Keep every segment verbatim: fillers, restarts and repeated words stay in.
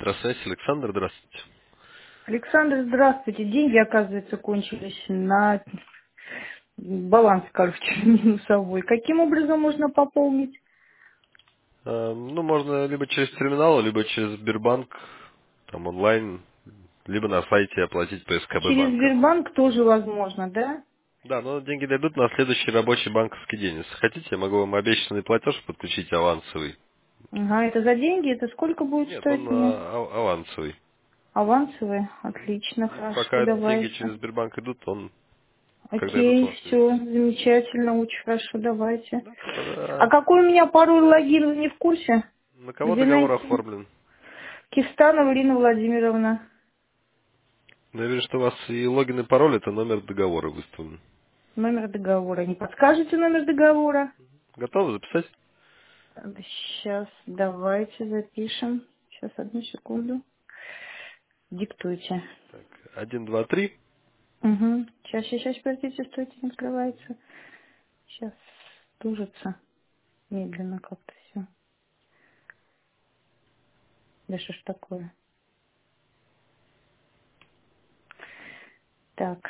Электросвязь, Александр, здравствуйте. Александр, здравствуйте. Деньги, оказывается, кончились на баланс, короче, минусовой. Каким образом можно пополнить? Э, Ну, можно либо через терминал, либо через Сбербанк, там онлайн, либо на сайте оплатить по СКБ Через банка. Сбербанк тоже возможно, да? Да, но деньги дойдут на следующий рабочий банковский день. Если хотите, я могу вам обещанный платеж подключить авансовый. Ага, это за деньги? Это сколько будет Нет, он стоить мне? а, а- авансовый. Авансовые? Отлично, И хорошо, пока деньги давайте. через Сбербанк идут, он, когда идут, Окей, он все, активируется. замечательно, очень хорошо, давайте. Да, А тогда какой у меня пароль логин, вы не в курсе? на кого Где договор найти? оформлен? Кистанова Ирина Владимировна. Ну, я вижу, что у вас и логин, и пароль — это номер договора выставлен. Номер договора. Не подскажете номер договора? Готовы записать? Сейчас, давайте запишем. Сейчас, одну секунду. Диктуйте. Так, один, два, три. Угу. Сейчас, сейчас, сейчас, подождите, стойте, не открывается. Сейчас, тужится. Медленно как-то все. Да что ж такое? Так.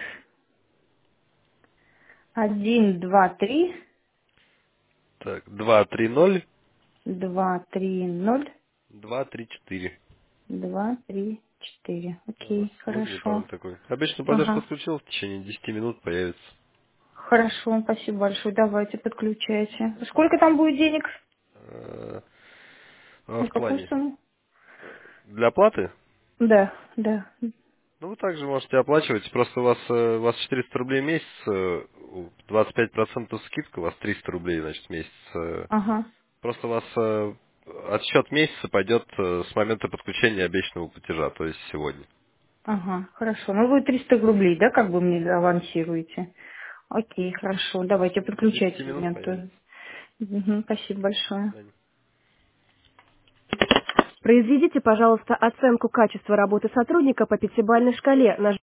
Один, два, три. Так, два, три, ноль, Два, три, ноль. два, три, четыре. Два, три, четыре. У вас Окей, логин и пароль хорошо. такой. Обычно платеж Ага. подключил, в течение десяти минут появится. Хорошо, спасибо большое. Давайте, подключайте. Сколько там будет денег? Э, а На В какую плане. сумму? Для оплаты? Да, да. Ну, вы также можете оплачивать. Просто у вас, э, у вас четыреста рублей в месяц, э, у- двадцать пять процентов скидка, у вас триста рублей, значит, в месяц. э. Ага. Просто у вас э, отсчет месяца пойдет э, с момента подключения обещанного платежа, то есть сегодня. Ага, хорошо. Ну, вы триста рублей, да, как бы мне авансируете? Окей, хорошо. В Давайте, течение десяти подключайте минут меня появится. тоже. Мгм, спасибо До большое. свидания. Произведите, пожалуйста, оценку качества работы сотрудника по пятибалльной шкале на